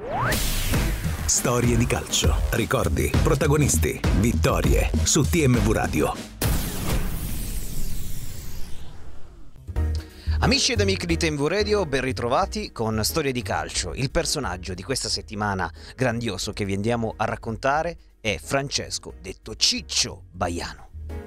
Storie di calcio, ricordi, protagonisti, vittorie su TMV Radio. Amici ed amiche di TMV Radio, ben ritrovati con Storie di calcio. Il personaggio di questa settimana grandioso che vi andiamo a raccontare è Francesco, detto Ciccio Baiano.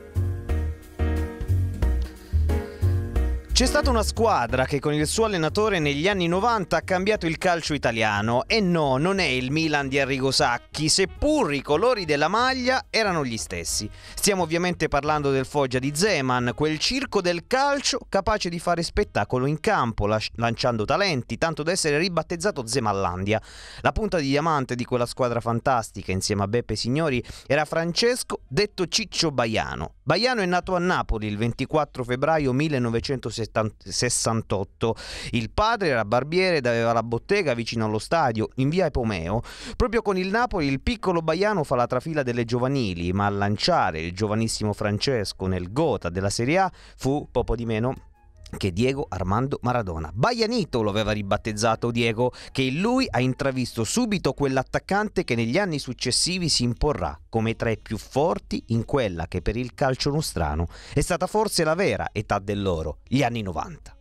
C'è stata una squadra che con il suo allenatore negli anni 90 ha cambiato il calcio italiano e no, non è il Milan di Arrigo Sacchi, seppur i colori della maglia erano gli stessi. Stiamo ovviamente parlando del Foggia di Zeman, quel circo del calcio capace di fare spettacolo in campo, lanciando talenti, tanto da essere ribattezzato Zemanlandia. La punta di diamante di quella squadra fantastica, insieme a Beppe Signori, era Francesco, detto Ciccio Baiano. Baiano è nato a Napoli il 24 febbraio 1968. Il padre era barbiere ed aveva la bottega vicino allo stadio, in via Epomeo. Proprio con il Napoli il piccolo Baiano fa la trafila delle giovanili, ma a lanciare il giovanissimo Francesco nel gota della Serie A fu poco di meno che Diego Armando Maradona. Baianito lo aveva ribattezzato Diego, che in lui ha intravisto subito quell'attaccante che negli anni successivi si imporrà come tra i più forti in quella che per il calcio nostrano è stata forse la vera età dell'oro, gli anni 90.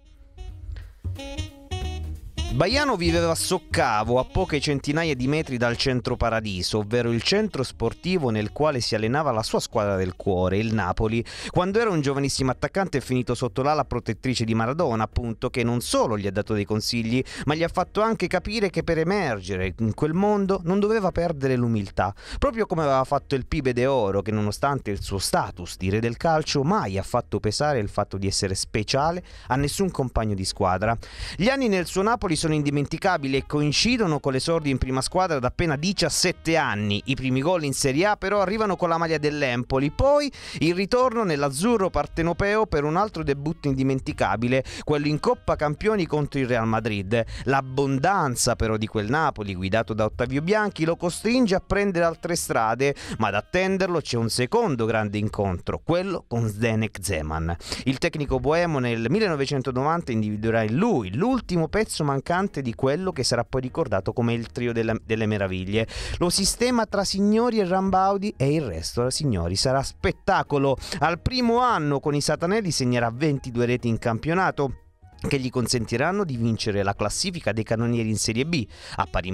Baiano viveva a Soccavo, a poche centinaia di metri dal Centro Paradiso, ovvero il centro sportivo nel quale si allenava la sua squadra del cuore, il Napoli. Quando era un giovanissimo attaccante è finito sotto l'ala protettrice di Maradona, appunto, che non solo gli ha dato dei consigli, ma gli ha fatto anche capire che per emergere in quel mondo non doveva perdere l'umiltà, proprio come aveva fatto il Pibe de Oro, che nonostante il suo status di re del calcio mai ha fatto pesare il fatto di essere speciale a nessun compagno di squadra. Gli anni nel suo Napoli sono indimenticabili e coincidono con l'esordio in prima squadra da appena 17 anni. I primi gol in Serie A però arrivano con la maglia dell'Empoli, poi il ritorno nell'azzurro partenopeo per un altro debutto indimenticabile, quello in Coppa Campioni contro il Real Madrid. L'abbondanza però di quel Napoli guidato da Ottavio Bianchi lo costringe a prendere altre strade, ma ad attenderlo c'è un secondo grande incontro, quello con Zdeněk Zeman. Il tecnico boemo nel 1990 individuerà in lui l'ultimo pezzo mancante di quello che sarà poi ricordato come il trio delle meraviglie. Lo sistema tra Signori e Rambaudi e il resto, signori, sarà spettacolo. Al primo anno con i Satanelli segnerà 22 reti in campionato, che gli consentiranno di vincere la classifica dei cannonieri in Serie B a pari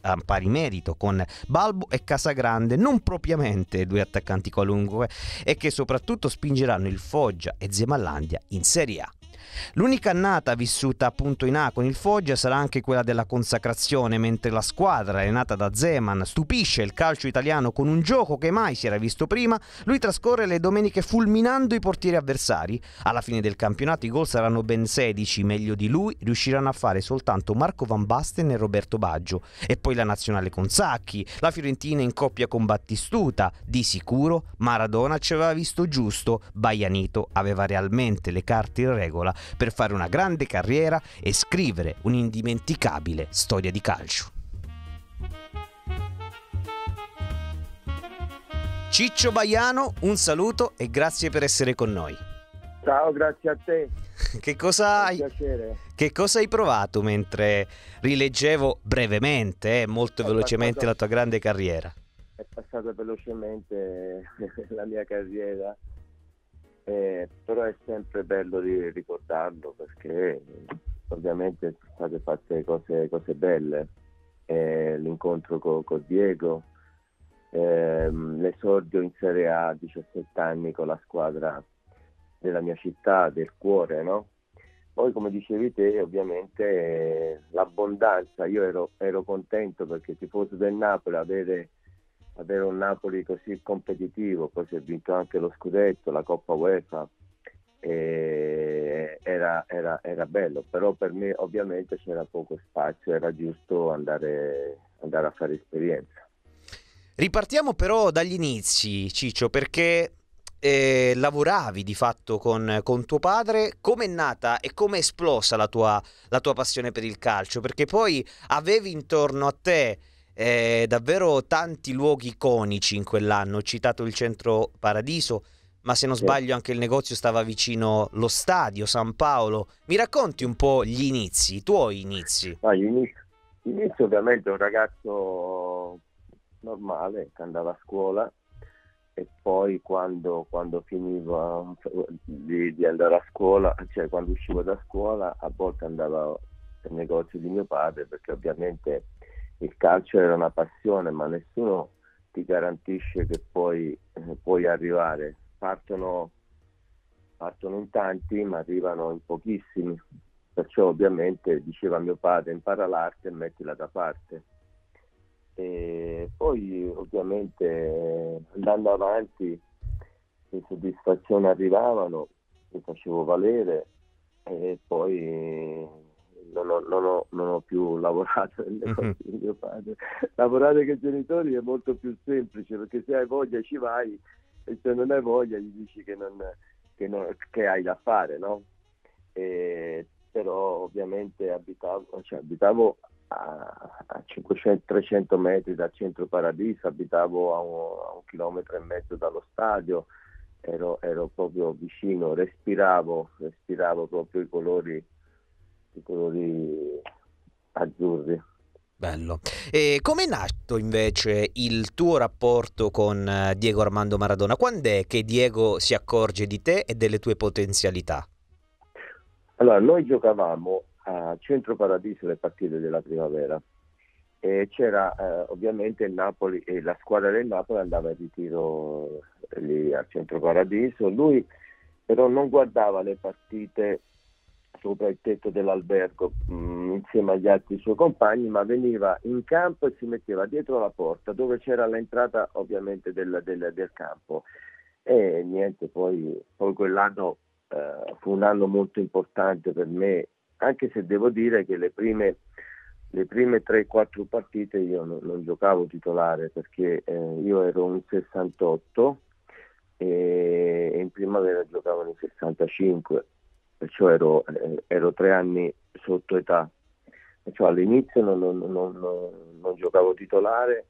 merito con Balbo e Casagrande, non propriamente due attaccanti qualunque, e che soprattutto spingeranno il Foggia e Zemanlandia in Serie A. L'unica annata vissuta appunto in A con il Foggia sarà anche quella della consacrazione, mentre la squadra allenata da Zeman stupisce il calcio italiano con un gioco che mai si era visto prima. Lui trascorre le domeniche fulminando i portieri avversari. Alla fine del campionato i gol saranno ben 16, meglio di lui riusciranno a fare soltanto Marco Van Basten e Roberto Baggio. E poi la nazionale con Sacchi, la Fiorentina in coppia con Battistuta. Di sicuro Maradona ci aveva visto giusto, Baianito aveva realmente le carte in regola per fare una grande carriera e scrivere un'indimenticabile storia di calcio. Ciccio Baiano, un saluto e grazie per essere con noi. Ciao, grazie a te. Che cosa hai provato mentre rileggevo brevemente, molto velocemente la tua grande carriera? È passata velocemente la mia carriera. Però è sempre bello di ricordarlo, perché ovviamente sono state fatte cose belle, l'incontro con Diego, l'esordio in Serie A a 17 anni con la squadra della mia città, del cuore, no? Poi, come dicevi te, ovviamente l'abbondanza, io ero contento perché tifoso del Napoli, avere un Napoli così competitivo, poi si è vinto anche lo scudetto, la Coppa UEFA, era bello, però per me ovviamente c'era poco spazio, era giusto andare a fare esperienza. Ripartiamo però dagli inizi, Ciccio, perché lavoravi di fatto con tuo padre. Come è nata e come è esplosa la tua passione per il calcio? Perché poi avevi intorno a te davvero tanti luoghi iconici in quell'anno. Ho citato il Centro Paradiso, ma se non sbaglio anche il negozio stava vicino lo stadio San Paolo. Mi racconti un po' gli inizi, i tuoi inizi? Gli Inizio ovviamente un ragazzo normale che andava a scuola, e poi quando finiva di andare a scuola, cioè quando uscivo da scuola, a volte andavo nel negozio di mio padre, perché ovviamente il calcio era una passione, ma nessuno ti garantisce che poi puoi arrivare. Partono in tanti, ma arrivano in pochissimi. Perciò ovviamente diceva mio padre: impara l'arte e mettila da parte. E poi ovviamente andando avanti le soddisfazioni arrivavano, mi facevo valere, e poi non ho più lavorato nel negozio di mio padre. Lavorare con i genitori è molto più semplice, perché se hai voglia ci vai, e se non hai voglia gli dici che hai da fare, no? Però ovviamente abitavo a 500-300 metri dal centro Paradiso, abitavo a un chilometro e mezzo dallo stadio, ero proprio vicino, respiravo proprio i colori azzurri. Bello. E come è nato invece il tuo rapporto con Diego Armando Maradona? Quando è che Diego si accorge di te e delle tue potenzialità? Allora, noi giocavamo a Centro Paradiso le partite della primavera, e c'era ovviamente il Napoli, e la squadra del Napoli andava in ritiro lì a Centro Paradiso. Lui però non guardava le partite sopra il tetto dell'albergo insieme agli altri suoi compagni, ma veniva in campo e si metteva dietro la porta, dove c'era l'entrata ovviamente del campo. E niente, poi quell'anno fu un anno molto importante per me, anche se devo dire che le prime 3-4 partite io non giocavo titolare, perché io ero un 68 e in primavera giocavano in 65, perciò ero 3 anni sotto età. Perciò all'inizio non giocavo titolare,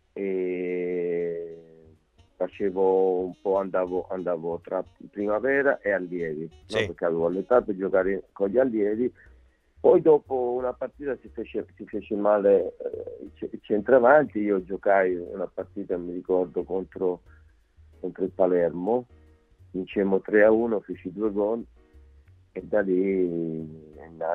e facevo un po', andavo tra primavera e allievi, Sì. no? Perché avevo l'età per giocare con gli allievi. Poi dopo una partita si fece male il centravanti. Io giocai una partita, mi ricordo, contro il Palermo, vincemmo 3-1, feci 2 gol, e da lì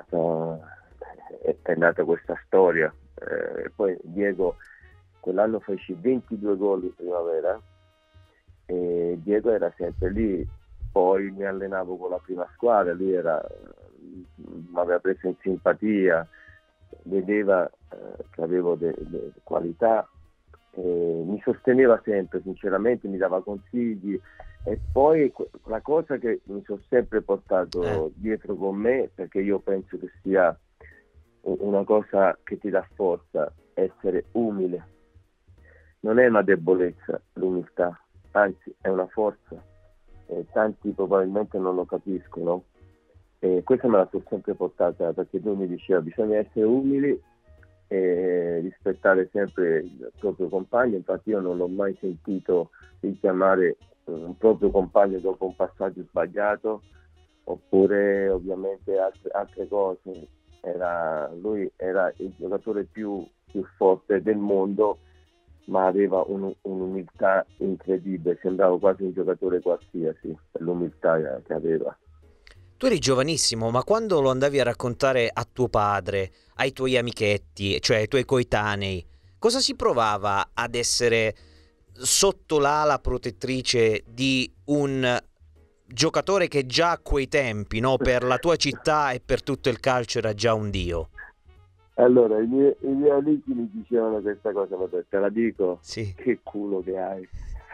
è nata questa storia. Poi Diego, quell'anno feci 22 gol in primavera, e Diego era sempre lì. Poi mi allenavo con la prima squadra, lui mi aveva preso in simpatia, vedeva che avevo delle qualità, mi sosteneva sempre, sinceramente, mi dava consigli. E poi la cosa che mi sono sempre portato dietro con me, perché io penso che sia una cosa che ti dà forza, essere umile. Non è una debolezza l'umiltà, anzi è una forza. Tanti probabilmente non lo capiscono, e questa me la sono sempre portata, perché lui mi diceva: bisogna essere umili e rispettare sempre il proprio compagno. Infatti io non l'ho mai sentito richiamare un proprio compagno dopo un passaggio sbagliato, oppure ovviamente altre cose. Lui era il giocatore più forte del mondo, ma aveva un'umiltà incredibile, sembrava quasi un giocatore qualsiasi per l'umiltà che aveva. Tu eri giovanissimo, ma quando lo andavi a raccontare a tuo padre, ai tuoi amichetti, cioè ai tuoi coetanei, cosa si provava ad essere sotto l'ala protettrice di un giocatore che già a quei tempi, no, per la tua città e per tutto il calcio era già un dio? Allora, i miei amici mi dicevano questa cosa, ma te la dico? Sì. Che culo che hai.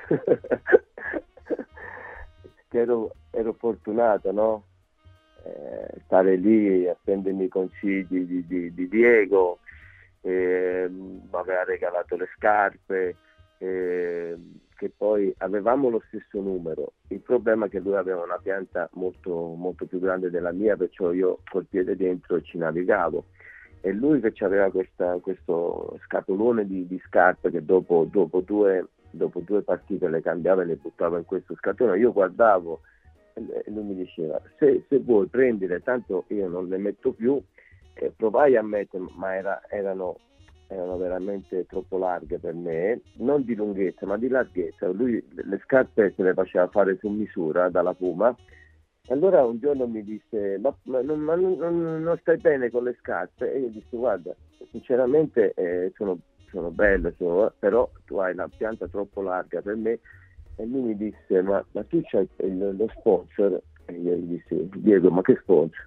Che ero fortunato, no? Stare lì a prendermi i consigli di Diego, mi aveva regalato le scarpe, che poi avevamo lo stesso numero. Il problema è che lui aveva una pianta molto, molto più grande della mia, perciò io col piede dentro ci navigavo, e lui che aveva questo scatolone di scarpe, che dopo due partite le cambiava e le buttava in questo scatolone. Io guardavo e lui mi diceva: se vuoi prendere, tanto io non le metto più, provai a mettere, ma erano veramente troppo larghe per me, non di lunghezza ma di larghezza. Lui le scarpe se le faceva fare su misura dalla Puma. Allora un giorno mi disse non stai bene con le scarpe? E io dissi guarda, sinceramente sono belle, però tu hai la pianta troppo larga per me. E lui mi disse ma tu c'hai lo sponsor? E io gli dissi Diego, ma che sponsor?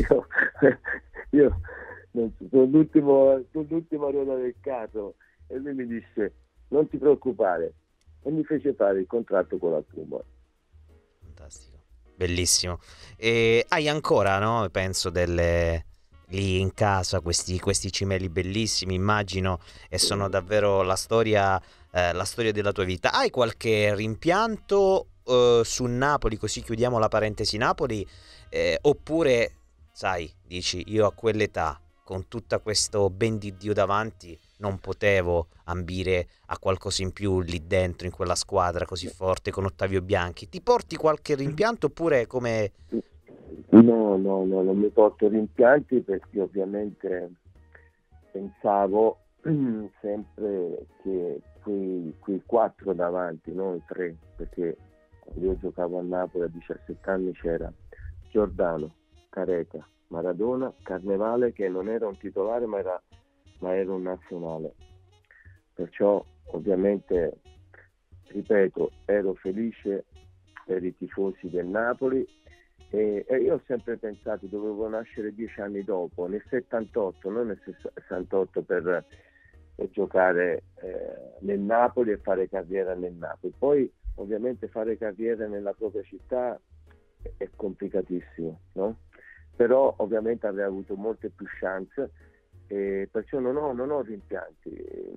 io sono l'ultima ruota del carro. E lui mi disse non ti preoccupare, e mi fece fare il contratto con la Puma. Fantastico. Bellissimo. E hai ancora, no? Penso lì in casa questi cimeli bellissimi, immagino, e sono davvero la storia della tua vita. Hai qualche rimpianto su Napoli, così chiudiamo la parentesi Napoli, oppure, sai, dici io a quell'età, con tutto questo ben di Dio davanti, non potevo ambire a qualcosa in più lì dentro, in quella squadra così forte con Ottavio Bianchi. Ti porti qualche rimpianto oppure come... No, non mi porto rimpianti, perché ovviamente pensavo sempre che quei 4 davanti, non i 3, perché quando io giocavo a Napoli a 17 anni c'era Giordano, Careca, Maradona, Carnevale, che non era un titolare ma era un nazionale. Perciò ovviamente, ripeto, ero felice per i tifosi del Napoli, e io ho sempre pensato dovevo nascere 10 anni dopo, nel 78, non nel 68, per giocare nel Napoli e fare carriera nel Napoli. Poi ovviamente fare carriera nella propria città è complicatissimo, no? Però ovviamente avrei avuto molte più chance, e perciò non ho rimpianti.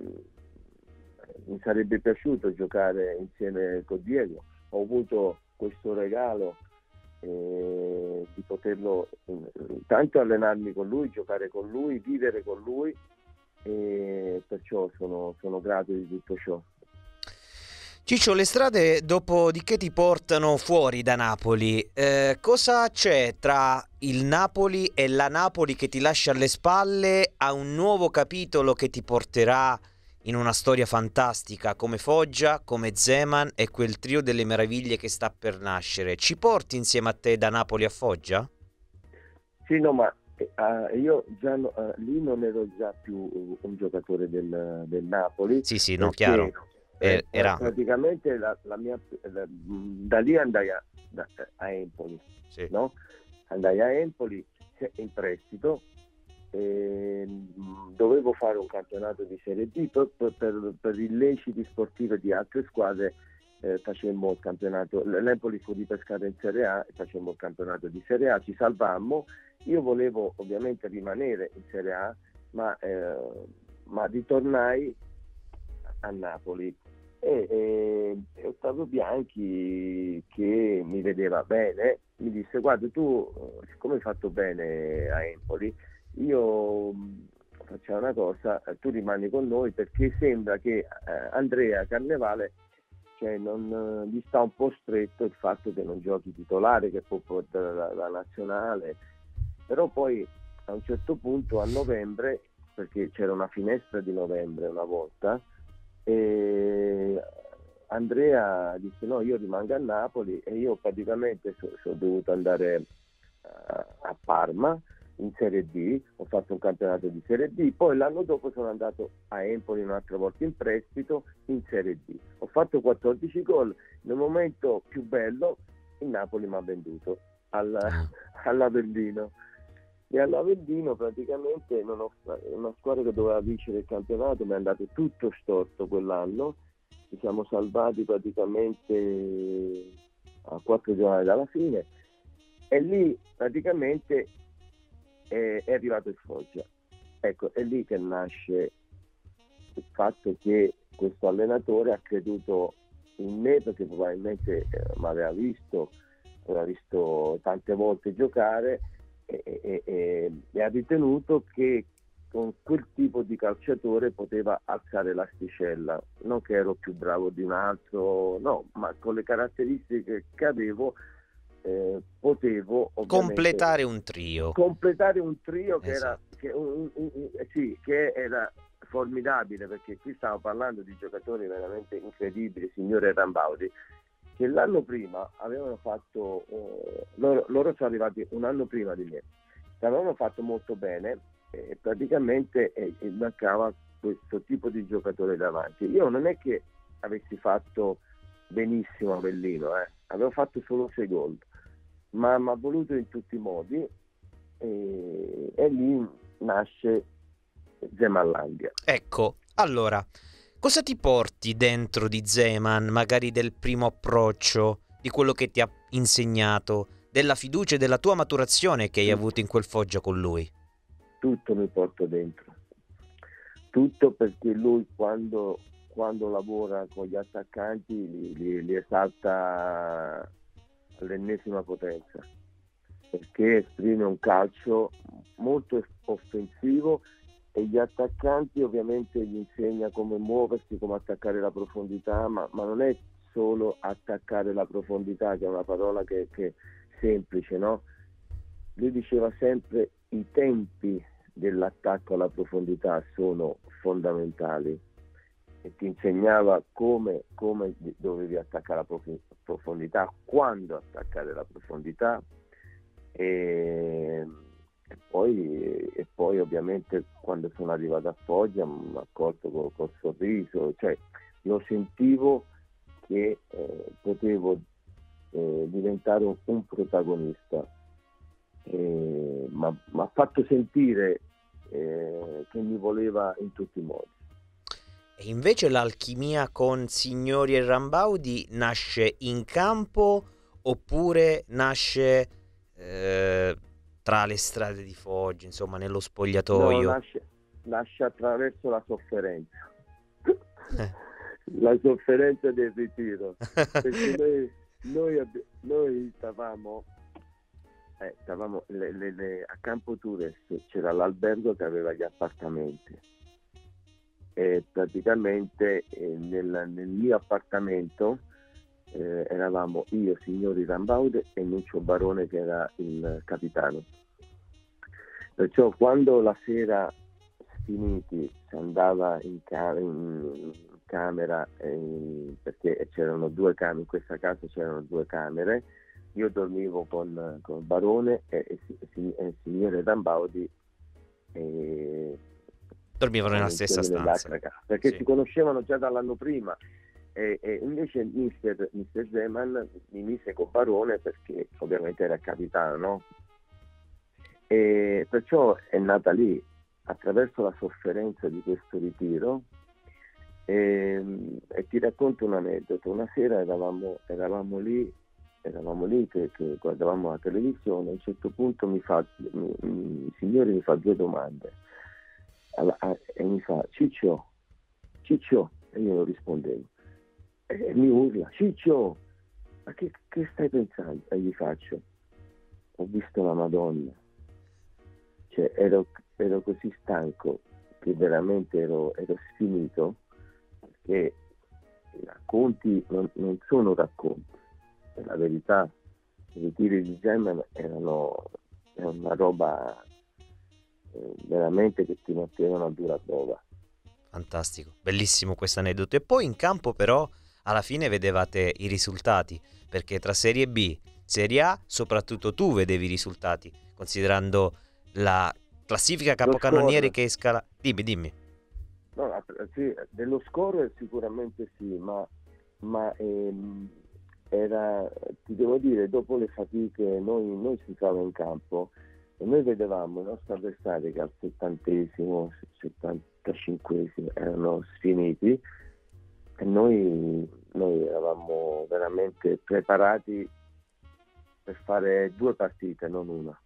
Mi sarebbe piaciuto giocare insieme con Diego, ho avuto questo regalo di poterlo tanto allenarmi con lui, giocare con lui, vivere con lui, e perciò sono grato di tutto ciò. Ciccio, le strade dopodiché ti portano fuori da Napoli. Cosa c'è tra il Napoli e la Napoli che ti lascia alle spalle a un nuovo capitolo che ti porterà in una storia fantastica come Foggia, come Zeman e quel trio delle meraviglie che sta per nascere? Ci porti insieme a te da Napoli a Foggia? Sì, no, ma io già lì non ero già più un giocatore del Napoli. Sì, no, chiaro. Era... praticamente da lì andai a Empoli, sì. No? Andai a Empoli in prestito, dovevo fare un campionato di Serie B, per illeciti sportivi di altre squadre. Facemmo il campionato, l'Empoli fu ripescata in Serie A e facemmo il campionato di Serie A, ci salvammo. Io volevo ovviamente rimanere in Serie A, ma ritornai a Napoli, e Ottavio Bianchi, che mi vedeva bene, mi disse guarda, tu siccome hai fatto bene a Empoli, io facciamo una cosa, tu rimani con noi, perché sembra che Andrea Carnevale, cioè, non gli sta un po' stretto il fatto che non giochi titolare, che può portare la nazionale. Però poi a un certo punto, a novembre, perché c'era una finestra di novembre una volta, e Andrea disse no, io rimango a Napoli, e io praticamente sono dovuto andare a Parma in Serie D, ho fatto un campionato di Serie D, poi l'anno dopo sono andato a Empoli un'altra volta in prestito in Serie D, ho fatto 14 gol. Nel momento più bello il Napoli mi ha venduto all'Avellino, e all'Avellino praticamente una squadra che doveva vincere il campionato, mi è andato tutto storto quell'anno, ci siamo salvati praticamente a 4 giornate dalla fine, e lì praticamente è arrivato il Foggia. Ecco, è lì che nasce il fatto che questo allenatore ha creduto in me, perché probabilmente mi aveva visto tante volte giocare, e ha ritenuto che con quel tipo di calciatore poteva alzare l'asticella. Non che ero più bravo di un altro, no, ma con le caratteristiche che avevo potevo ovviamente completare un trio che esatto. che era formidabile, perché qui stiamo parlando di giocatori veramente incredibili, signore Rambaudi, che l'anno prima avevano fatto, loro sono arrivati un anno prima di me, avevano fatto molto bene e praticamente mancava questo tipo di giocatore davanti. Io non è che avessi fatto benissimo a Avellino, avevo fatto solo 6 gol, ma mi ha voluto in tutti i modi e lì nasce Zemanlandia. Ecco, allora, cosa ti porti dentro di Zeman, magari del primo approccio, di quello che ti ha insegnato, della fiducia e della tua maturazione che hai avuto in quel Foggia con lui? Tutto mi porto dentro, tutto, perché lui quando lavora con gli attaccanti li esalta all'ennesima potenza, perché esprime un calcio molto offensivo e gli attaccanti ovviamente gli insegna come muoversi, come attaccare la profondità, ma non è solo attaccare la profondità, che è una parola che è semplice, no? Lui diceva sempre: i tempi dell'attacco alla profondità sono fondamentali, e ti insegnava come dovevi attaccare la profondità, quando attaccare la profondità, e poi ovviamente quando sono arrivato a Foggia mi ha accolto col sorriso, cioè lo sentivo che potevo diventare un protagonista, ma mi ha fatto sentire che mi voleva in tutti i modi. E invece l'alchimia con Signori e Rambaudi nasce in campo oppure nasce tra le strade di Foggia, insomma, nello spogliatoio? No, nasce attraverso la sofferenza. La sofferenza del ritiro, perché noi stavamo a Campo Tures, c'era l'albergo che aveva gli appartamenti, e praticamente nel mio appartamento eravamo io, Signori Rambaude, e Nuccio Barone, che era il capitano. Perciò quando la sera finiti si andava in camera, perché c'erano 2 camere, in questa casa c'erano 2 camere, io dormivo con Barone e Signore Rambaudi dormivano nella stessa stanza, perché sì. si conoscevano già dall'anno prima, e invece Mister Zeman mi mise con Barone perché ovviamente era capitano, no? E perciò è nata lì, attraverso la sofferenza di questo ritiro. E ti racconto un aneddoto. Una sera eravamo lì che guardavamo la televisione. A un certo punto il signore mi fa 2 domande e mi fa: Ciccio, e io non rispondevo, e mi urla: Ciccio, ma che stai pensando? E gli faccio: ho visto la Madonna. Cioè ero così stanco che veramente ero sfinito, perché i racconti non sono racconti, è la verità. I ritiri di Zeman erano una roba veramente che ti mettevano a dura prova. Fantastico, bellissimo questo aneddoto. E poi in campo però alla fine vedevate i risultati, perché tra Serie B, Serie A, soprattutto tu vedevi i risultati, considerando la classifica capocannoniere che scala. Dimmi. No, sì, dello score sicuramente sì, ma era, ti devo dire, dopo le fatiche noi si stava in campo e noi vedevamo i nostri avversari che al 70esimo, 75esimo erano sfiniti, e noi eravamo veramente preparati per fare 2 partite, non una.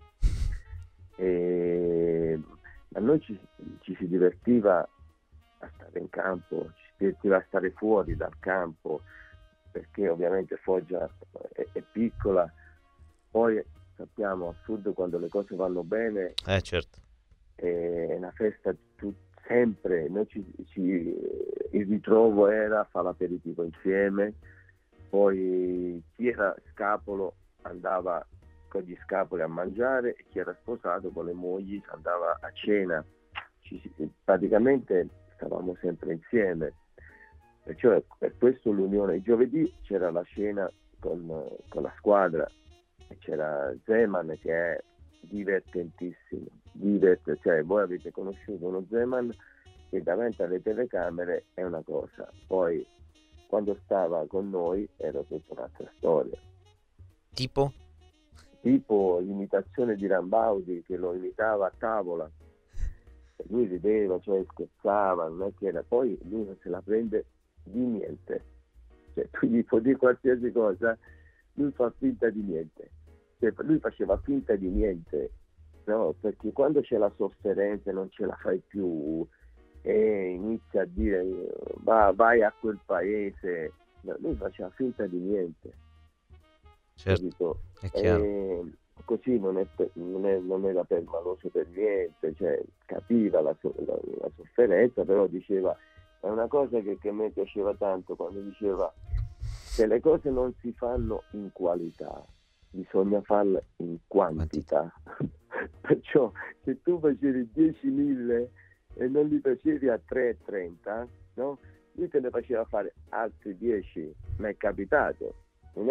A noi ci si divertiva a stare in campo, ci si divertiva a stare fuori dal campo, perché ovviamente Foggia è piccola, poi sappiamo al sud quando le cose vanno bene, Certo. è una festa sempre. Noi il ritrovo era fare l'aperitivo insieme, poi chi era scapolo andava con gli scapoli a mangiare e chi era sposato con le mogli andava a cena. Praticamente stavamo sempre insieme, perciò per questo l'unione. Il giovedì c'era la cena con la squadra e c'era Zeman che è divertentissimo, cioè voi avete conosciuto uno Zeman che davanti alle telecamere è una cosa, poi quando stava con noi era tutta un'altra storia. Tipo l'imitazione di Rambaudi che lo imitava a tavola, e lui rideva, cioè scherzava, non è che era, poi lui non se la prende di niente, cioè tu gli puoi dire qualsiasi cosa, lui fa finta di niente, cioè, lui faceva finta di niente, no? Perché quando c'è la sofferenza non ce la fai più e inizia a dire vai a quel paese, no, lui faceva finta di niente. Certo, è chiaro. Così non era permaloso per niente, cioè capiva la sofferenza, però diceva, è una cosa che a me piaceva tanto quando diceva che le cose non si fanno in qualità, bisogna farle in quantità. Perciò se tu facevi 10.000 e non li facevi a 3,30, no? Lui te ne faceva fare altri 10, mi è capitato, non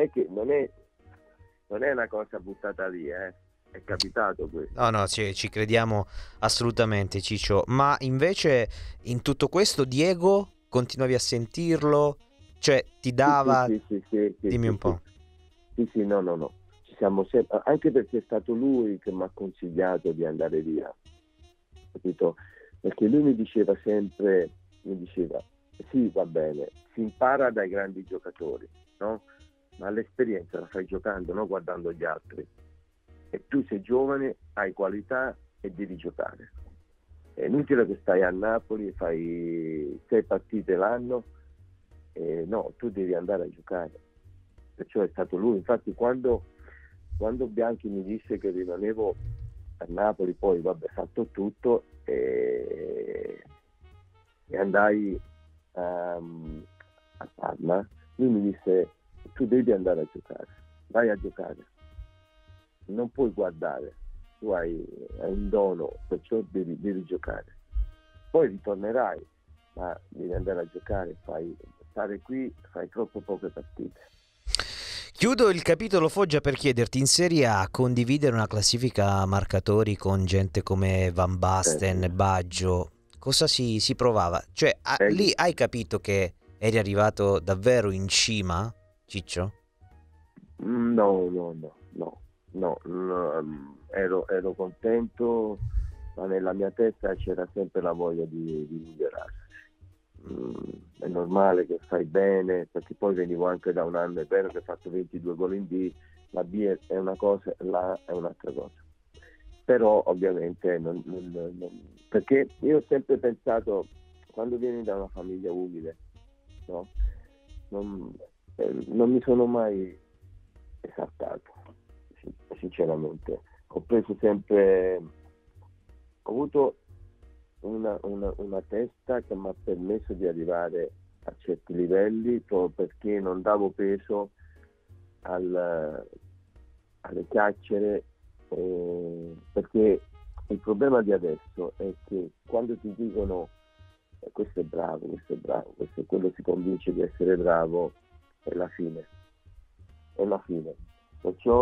è una cosa buttata lì, è capitato questo. No, ci crediamo assolutamente, Ciccio. Ma invece in tutto questo Diego continuavi a sentirlo? Cioè ti dava... Sì, dimmi un po'. Sì, no. Ci siamo sempre, anche perché è stato lui che mi ha consigliato di andare via, capito? Perché lui mi diceva sempre, sì, va bene, si impara dai grandi giocatori, no? Ma l'esperienza la fai giocando, non guardando gli altri. E tu sei giovane, hai qualità e devi giocare. È inutile che stai a Napoli e fai 6 partite l'anno, no, tu devi andare a giocare. Perciò è stato lui. Infatti quando Bianchi mi disse che rimanevo a Napoli, poi vabbè, fatto tutto e andai a Parma, lui mi disse: tu devi andare a giocare, vai a giocare, non puoi guardare, tu hai un dono, perciò devi giocare, poi ritornerai, ma devi andare a giocare, stare qui, fai troppo poche partite. Chiudo il capitolo Foggia per chiederti, in Serie A condividere una classifica marcatori con gente come Van Basten, Baggio, cosa si provava? Cioè lì hai capito che eri arrivato davvero in cima, Ciccio? No, ero contento, ma nella mia testa c'era sempre la voglia di migliorarsi. È normale che fai bene, perché poi venivo anche da un anno, è vero che ho fatto 22 gol in B, la B è una cosa, la è un'altra cosa. Però ovviamente perché io ho sempre pensato, quando vieni da una famiglia umile, no? Non mi sono mai esaltato, sinceramente. Ho avuto una testa che mi ha permesso di arrivare a certi livelli, proprio perché non davo peso alle chiacchiere, perché il problema di adesso è che quando ti dicono questo è bravo, questo è quello, si convince di essere bravo, è la fine. Perciò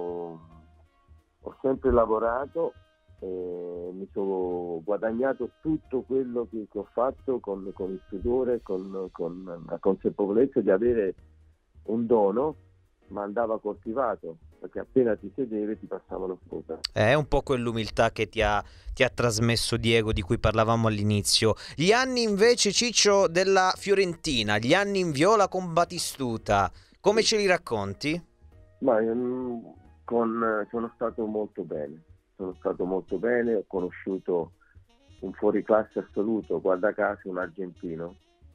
ho sempre lavorato, mi sono guadagnato tutto quello che ho fatto con il sudore, con la consapevolezza di avere un dono, ma andava coltivato, perché appena ti sedevi ti passavano sopra. È un po' quell'umiltà che ti ha trasmesso Diego, di cui parlavamo all'inizio. Gli anni invece, Ciccio, della Fiorentina, gli anni in viola con Batistuta, come ce li racconti? Ma sono stato molto bene, ho conosciuto un fuoriclasse assoluto, guarda caso un argentino,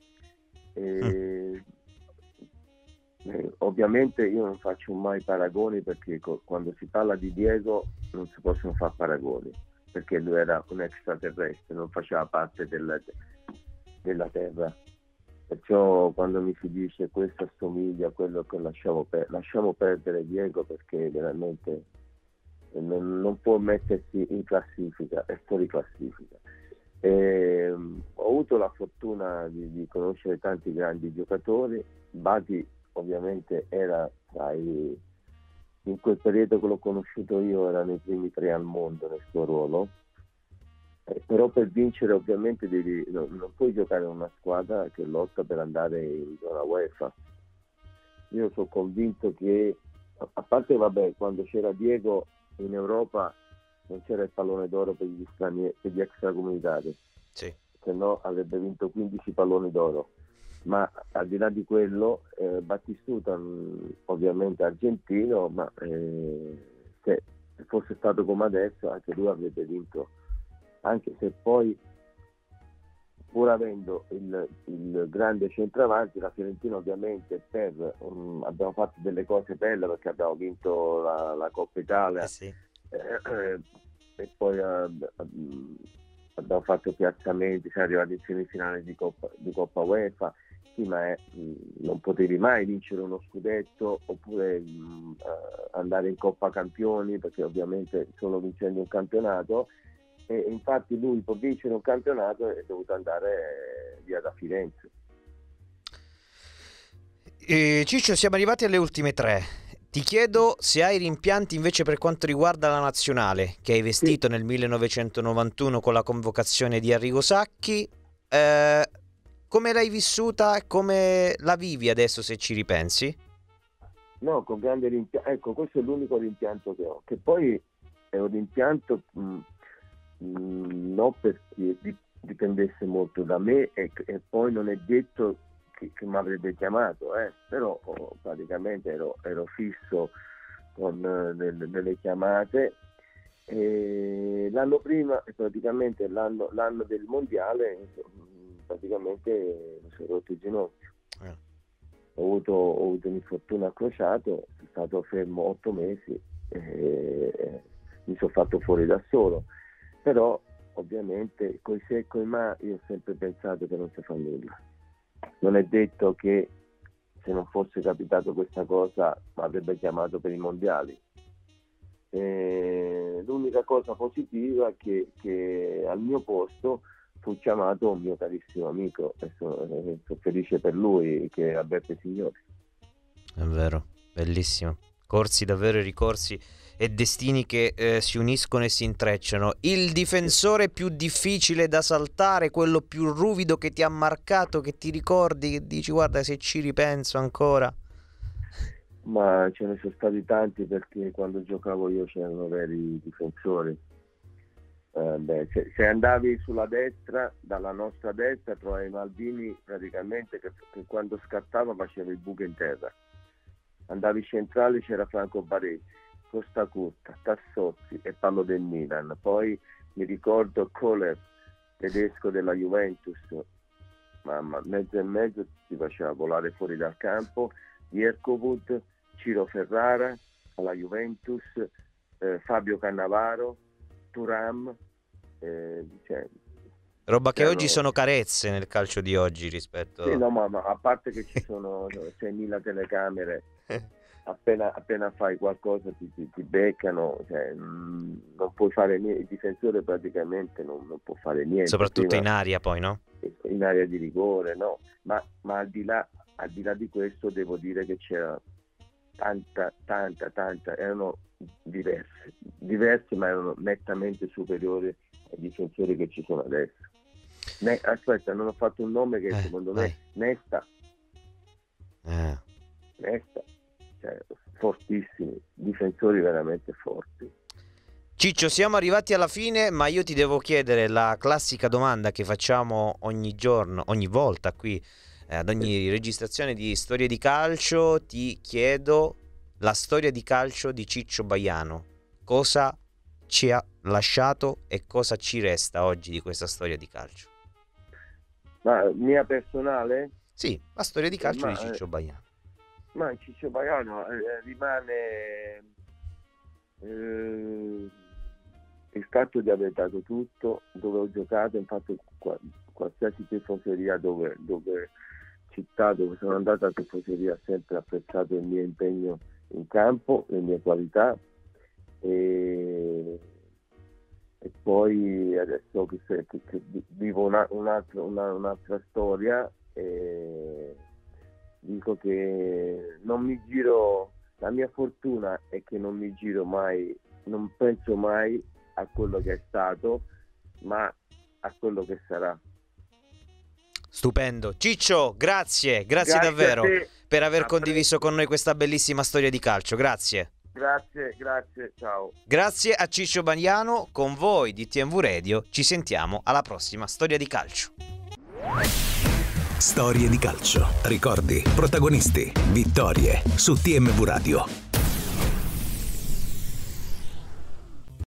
ovviamente io non faccio mai paragoni, perché quando si parla di Diego non si possono fare paragoni, perché lui era un extraterrestre, non faceva parte della terra, Perciò quando mi si dice questo assomiglia a quello che lasciamo perdere Diego, perché veramente non può mettersi in classifica, è fuori classifica. Ho avuto la fortuna di conoscere tanti grandi giocatori. Bati ovviamente era in quel periodo che l'ho conosciuto io, era nei primi 3 al mondo nel suo ruolo. Però per vincere ovviamente non puoi giocare in una squadra che lotta per andare in zona UEFA. Io sono convinto che, a parte vabbè, quando c'era Diego in Europa non c'era il pallone d'oro per gli stranieri, per gli extracomunitari, Sì. se no avrebbe vinto 15 palloni d'oro. Ma al di là di quello, Battistuta ovviamente argentino, ma se fosse stato come adesso anche lui avrebbe vinto, anche se poi, pur avendo il grande centravanti, la Fiorentina ovviamente abbiamo fatto delle cose belle, perché abbiamo vinto la Coppa Italia, Sì. E poi abbiamo fatto piazzamenti, siamo arrivati in semifinale di Coppa UEFA. Sì, ma non potevi mai vincere uno scudetto oppure andare in Coppa Campioni, perché ovviamente solo vincendo un campionato, e infatti lui per vincere un campionato è dovuto andare via da Firenze. Ciccio, siamo arrivati alle ultime 3. Ti chiedo se hai rimpianti invece per quanto riguarda la nazionale, che hai vestito nel 1991 con la convocazione di Arrigo Sacchi. Come l'hai vissuta e come la vivi adesso, se ci ripensi? No, con grande rimpianto. Ecco, questo è l'unico rimpianto che ho, che poi è un rimpianto non perché dipendesse molto da me, e poi non è detto che mi avrebbe chiamato, però praticamente ero fisso con nelle chiamate. E l'anno prima, praticamente l'anno del mondiale, praticamente mi sono rotto il ginocchio. Ho avuto un infortunio accrociato, sono stato fermo 8 mesi e mi sono fatto fuori da solo. Però ovviamente coi se e coi ma io ho sempre pensato che non si fa nulla. Non è detto che se non fosse capitato questa cosa mi avrebbe chiamato per i mondiali. L'unica cosa positiva è che al mio posto fu chiamato un mio carissimo amico, e sono felice per lui, che è Alberto Signori. È vero, bellissimo. Corsi davvero, ricorsi e destini che si uniscono e si intrecciano. Il difensore più difficile da saltare, quello più ruvido che ti ha marcato, che ti ricordi, che dici guarda, se ci ripenso ancora. Ma ce ne sono stati tanti, perché quando giocavo io c'erano veri difensori. Se andavi sulla destra, dalla nostra destra, trovavi Maldini praticamente che quando scattava faceva il buco in terra. Andavi centrale, c'era Franco Baresi, Costa Curta, Tassozzi e Pallo del Milan. Poi mi ricordo Kohler, tedesco della Juventus, ma mezzo e mezzo si faceva volare fuori dal campo. Jerkovud, Ciro Ferrara alla Juventus, Fabio Cannavaro, Thuram, roba che oggi sono carezze nel calcio di oggi rispetto... Sì, no, ma a parte che ci sono 6.000 telecamere, appena fai qualcosa ti beccano, non puoi fare niente, il difensore praticamente non può fare niente. Soprattutto prima, in aria poi, no? In area di rigore, no? Ma al di là di questo devo dire che c'era tanta, erano diversi, ma erano nettamente superiori ai difensori che ci sono adesso. Aspetta, non ho fatto un nome che secondo me Nesta, fortissimi, difensori veramente forti. Ciccio, siamo arrivati alla fine, ma io ti devo chiedere la classica domanda che facciamo ogni giorno, ogni volta qui, ad ogni registrazione di Storie di Calcio. Ti chiedo la storia di calcio di Ciccio Baiano. Cosa ci ha lasciato e cosa ci resta oggi di questa storia di calcio? Ma mia personale? Sì, la storia di calcio di Ciccio Baiano. Ma Ciccio Baiano rimane il fatto di aver dato tutto dove ho giocato. Infatti qualsiasi tifoseria dove città dove sono andato, la tifoseria ha sempre apprezzato il mio impegno in campo, le mie qualità, e poi adesso che vivo un'altra storia, dico che non mi giro, la mia fortuna è che non mi giro mai, non penso mai a quello che è stato, ma a quello che sarà. Stupendo. Ciccio, grazie davvero per aver condiviso con noi questa bellissima storia di calcio. Grazie, ciao. Grazie a Ciccio Bagnano. Con voi di TMV Radio ci sentiamo alla prossima storia di calcio. Storie di calcio, ricordi, protagonisti, vittorie su TMV Radio.